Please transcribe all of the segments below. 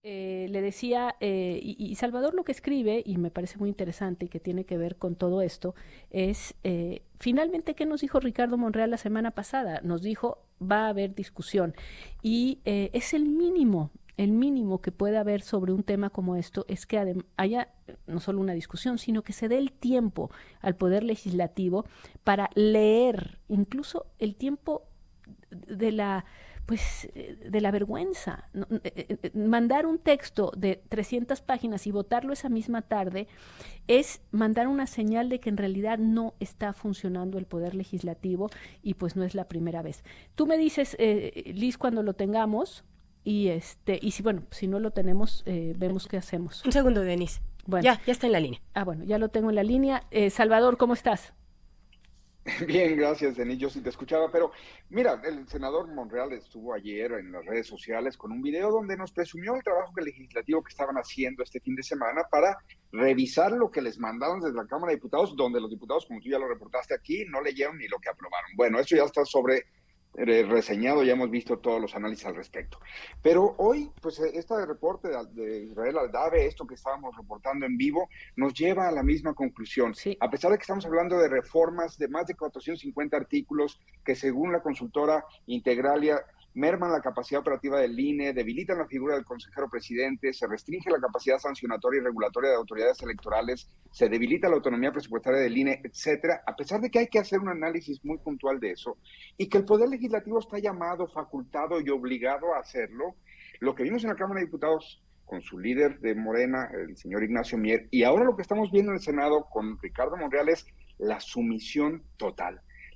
Le decía, y Salvador lo que escribe, y me parece muy interesante y que tiene que ver con todo esto, es finalmente qué nos dijo Ricardo Monreal la semana pasada. Nos dijo, va a haber discusión. Y es el mínimo que puede haber sobre un tema como esto, es que haya no solo una discusión, sino que se dé el tiempo al Poder Legislativo para leer, incluso el tiempo de la de la vergüenza. Mandar un texto de 300 páginas y votarlo esa misma tarde es mandar una señal de que en realidad no está funcionando el poder legislativo y pues no es la primera vez. Tú me dices, Liz, cuando lo tengamos y si bueno, si no lo tenemos, vemos qué hacemos. Un segundo, Denise. Bueno. Ya está en la línea. Bueno, ya lo tengo en la línea. Salvador, ¿cómo estás? Bien, gracias, Denis. Yo sí te escuchaba, pero mira, el senador Monreal estuvo ayer en las redes sociales con un video donde nos presumió el trabajo legislativo que estaban haciendo este fin de semana para revisar lo que les mandaron desde la Cámara de Diputados, donde los diputados, como tú ya lo reportaste aquí, no leyeron ni lo que aprobaron. Bueno, esto ya está reseñado, ya hemos visto todos los análisis al respecto. Pero hoy, pues este reporte de Israel Aldave, esto que estábamos reportando en vivo, nos lleva a la misma conclusión. Sí. A pesar de que estamos hablando de reformas de más de 450 artículos que según la consultora Integralia merman la capacidad operativa del INE, debilitan la figura del consejero presidente, se restringe la capacidad sancionatoria y regulatoria de autoridades electorales, se debilita la autonomía presupuestaria del INE, etcétera, a pesar de que hay que hacer un análisis muy puntual de eso, y que el Poder Legislativo está llamado, facultado y obligado a hacerlo. Lo que vimos en la Cámara de Diputados con su líder de Morena, el señor Ignacio Mier, y ahora lo que estamos viendo en el Senado con Ricardo Monreal es la sumisión total,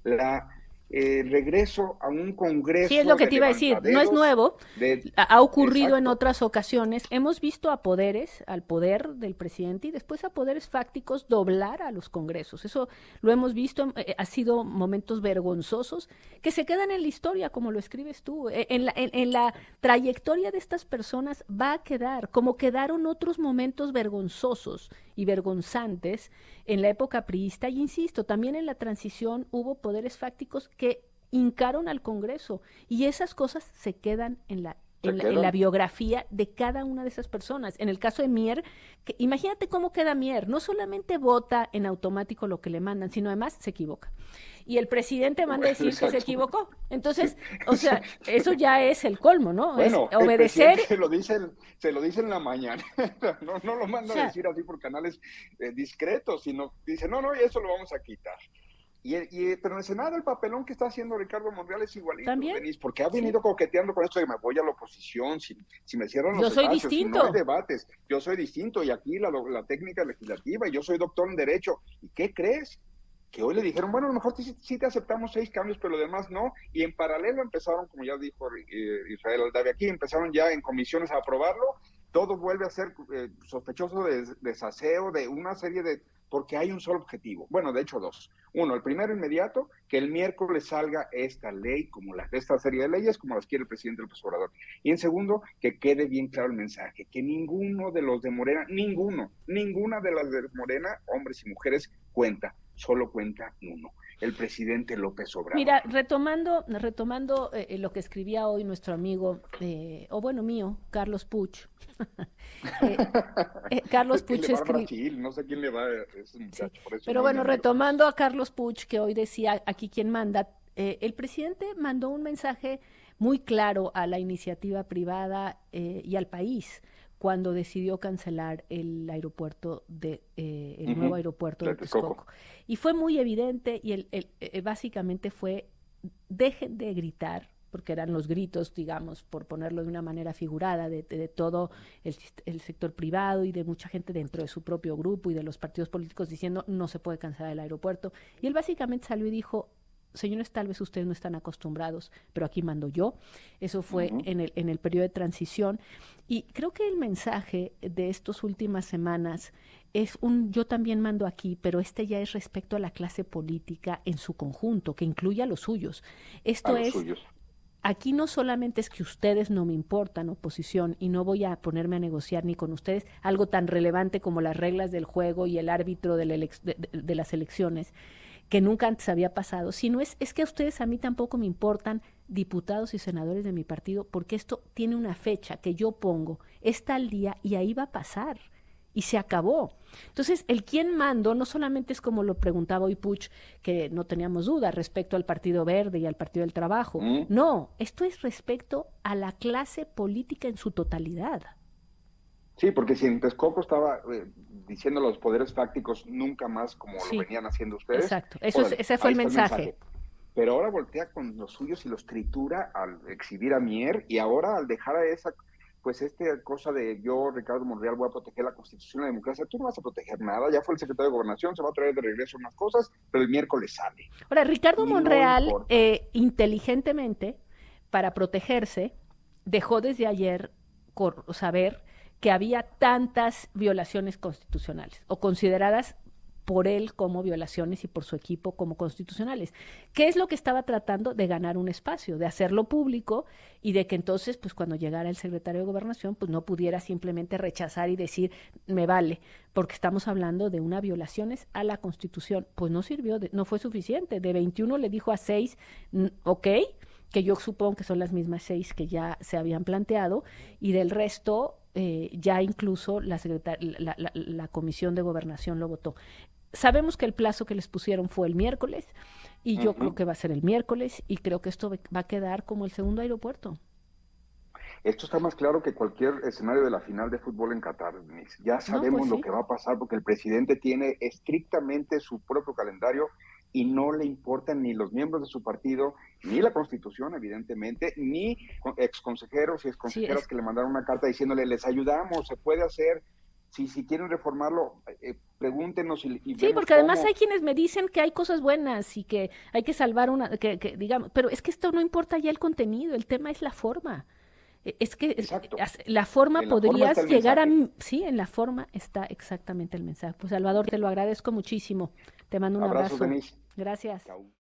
regreso a un congreso. Sí, es lo que te iba a decir, no es nuevo, ha ocurrido en otras ocasiones. Hemos visto a al poder del presidente y después a poderes fácticos doblar a los congresos. Eso lo hemos visto, ha sido momentos vergonzosos que se quedan en la historia, como lo escribes tú. En la trayectoria de estas personas va a quedar, como quedaron otros momentos vergonzosos y vergonzantes en la época priista, y insisto, también en la transición hubo poderes fácticos que hincaron al Congreso, y esas cosas se quedan en la biografía de cada una de esas personas. En el caso de Mier, imagínate cómo queda Mier, no solamente vota en automático lo que le mandan, sino además se equivoca. Y el presidente manda a decir que se equivocó. Entonces, o sea, eso ya es el colmo, ¿no? Bueno, es obedecer. Se lo dice en la mañana. No lo manda a decir así por canales discretos, sino dice, no, eso lo vamos a quitar. Pero en el Senado el papelón que está haciendo Ricardo Monreal es igualito, Denise, porque ha venido coqueteando con esto de me voy a la oposición, si me cierran los espacios, si no hay debates, yo soy distinto, y aquí la técnica legislativa, y yo soy doctor en Derecho. ¿Y qué crees? Que hoy le dijeron, bueno, a lo mejor sí te aceptamos 6 cambios, pero lo demás no, y en paralelo empezaron, como ya dijo Israel Aldave aquí, empezaron ya en comisiones a aprobarlo, todo vuelve a ser sospechoso de desaseo, de una serie de... porque hay un solo objetivo, bueno, de hecho 2. Uno, el primero inmediato, que el miércoles salga esta ley, esta serie de leyes, como las quiere el presidente López Obrador. Y en segundo, que quede bien claro el mensaje, que ninguno de los de Morena, ninguna de las de Morena, hombres y mujeres, cuenta, solo cuenta uno, el presidente López Obrador. Mira, retomando lo que escribía hoy nuestro amigo, mío, Carlos Puch. Carlos Puch escribió. No sé quién le va a ese muchacho. Sí. Por eso pero bueno, retomando a Carlos Puch, que hoy decía aquí quien manda, el presidente mandó un mensaje muy claro a la iniciativa privada y al país cuando decidió cancelar el aeropuerto el nuevo aeropuerto de Texcoco. Y fue muy evidente y básicamente fue, dejen de gritar, porque eran los gritos, digamos, por ponerlo de una manera figurada, de todo el sector privado y de mucha gente dentro de su propio grupo y de los partidos políticos diciendo no se puede cancelar el aeropuerto. Y él básicamente salió y dijo, señores, tal vez ustedes no están acostumbrados, pero aquí mando yo. Eso fue en el periodo de transición. Y creo que el mensaje de estas últimas semanas es yo también mando aquí, pero ya es respecto a la clase política en su conjunto, que incluye a los suyos. Aquí no solamente es que ustedes no me importan, oposición, y no voy a ponerme a negociar ni con ustedes algo tan relevante como las reglas del juego y el árbitro de las elecciones, que nunca antes había pasado, sino es que a ustedes a mí tampoco me importan diputados y senadores de mi partido, porque esto tiene una fecha que yo pongo, está al día y ahí va a pasar. Y se acabó. Entonces, el quién mando no solamente es como lo preguntaba hoy Puig, que no teníamos duda respecto al Partido Verde y al Partido del Trabajo. No, esto es respecto a la clase política en su totalidad. Sí, porque si en Texcoco estaba diciendo los poderes fácticos nunca más como lo venían haciendo ustedes. Exacto, ese fue el mensaje. Pero ahora voltea con los suyos y los tritura al exhibir a Mier, y ahora al dejar a esa... pues cosa de yo, Ricardo Monreal, voy a proteger la Constitución y la democracia, tú no vas a proteger nada, ya fue el secretario de Gobernación, se va a traer de regreso unas cosas, pero el miércoles sale. Ahora, Ricardo Monreal, inteligentemente, para protegerse, dejó desde ayer saber que había tantas violaciones constitucionales, o consideradas por él como violaciones y por su equipo como constitucionales. ¿Qué es lo que estaba tratando? De ganar un espacio, de hacerlo público y de que entonces, pues cuando llegara el secretario de Gobernación, pues no pudiera simplemente rechazar y decir, me vale, porque estamos hablando de una violaciones a la Constitución. Pues no sirvió, no fue suficiente. De 21 le dijo a 6, ok, que yo supongo que son las mismas 6 que ya se habían planteado, y del resto... ya incluso la Comisión de Gobernación lo votó. Sabemos que el plazo que les pusieron fue el miércoles, y yo creo que va a ser el miércoles, y creo que esto va a quedar como el segundo aeropuerto. Esto está más claro que cualquier escenario de la final de fútbol en Qatar, Denise. Ya sabemos lo que va a pasar, porque el presidente tiene estrictamente su propio calendario y no le importan ni los miembros de su partido, ni la Constitución, evidentemente, ni exconsejeros y exconsejeras que le mandaron una carta diciéndole, les ayudamos, se puede hacer. Si quieren reformarlo, pregúntenos y sí, porque además hay quienes me dicen que hay cosas buenas y que hay que salvar que digamos, pero es que esto no importa ya el contenido, el tema es la forma. Es que la forma podrías llegar a... Sí, en la forma está exactamente el mensaje. Pues Salvador, te lo agradezco muchísimo. Te mando un abrazo. Denise. Gracias. Chau.